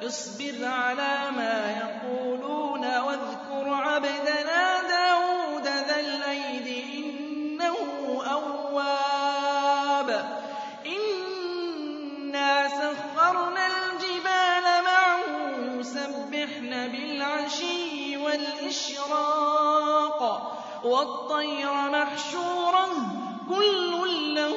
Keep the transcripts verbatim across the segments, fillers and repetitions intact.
اصبر على ما يقولون واذكر عبدنا داود ذا الأيد إنه أواب إنا سخرنا الجبال معه يسبحن بالعشي والإشراق والطير محشورا كل له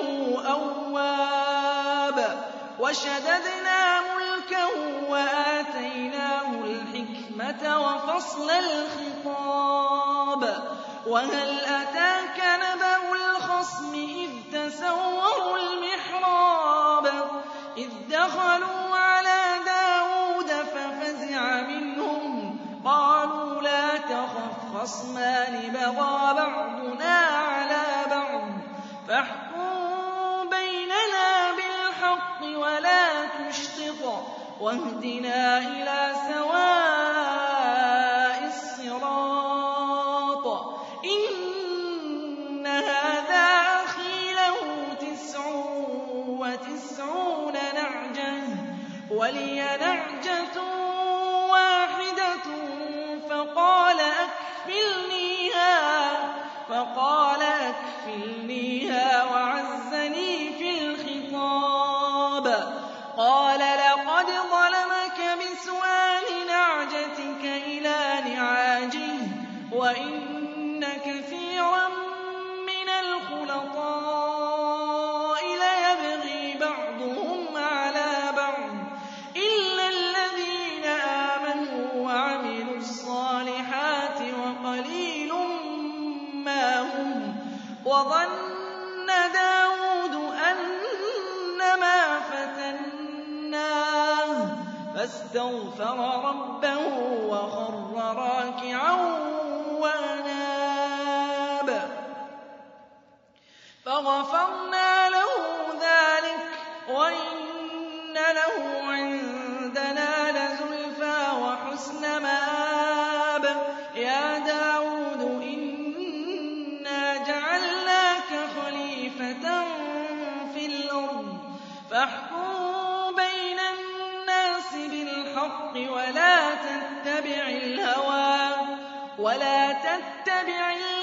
أواب وشددنا ملكه وآتيناه الحكمة وفصل الخطاب وهل أتاك نبأ الخصم إذ تسوروا المحراب إذ دخلوا على داود ففزع منهم قالوا لا تخف خصمان بغى بعضنا على بعض فاحكم بيننا بالحق ولا تشطط واهدنا إلى سواء الصراط إن هذا أخي له تسع وتسعون نعجة ولي نعجة واحدة فقال أكفلنيها فقال أكفلنيها وعزني في الخطاب قال لقد ظلمك بسؤال نعجتك إلى نعاجه وإن كثيرا من الخلطاء ليبغي بعضهم على بعض إلا الذين آمنوا وعملوا الصالحات وقليل ما هم وظن داود أنما فتناه فاستغفر ربه وخر راكعا وأناب فغفرنا له ذلك وإن له عندنا لزلفى وحسن مآب يا داود إنا جعلناك خليفة في الأرض فاحكم بين الناس بالحق ولا تتبع الهوى ولا تتبع الهوى